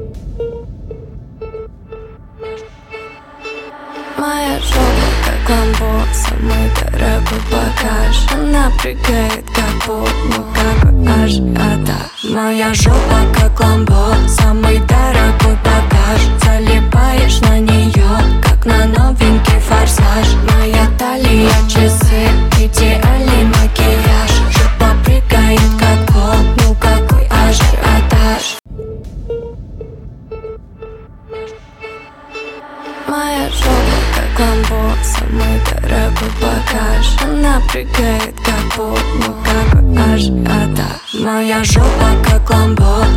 Моя жопа как ламбо, самый дорогой багаж. Она прыгает как бог, ну какой ажиотаж. Моя жопа как ламбо, самый дорогой багаж. Залипаешь на нее, как на новенький форсаж. Моя талия часы, идеальный макияж. Жопа прыгает как бог, ну какой ажиотаж. Моя жопа как ламбо, самый дорогой багаж. Она прыгает как бог, ну какой ажиотаж. Моя жопа как ламбо,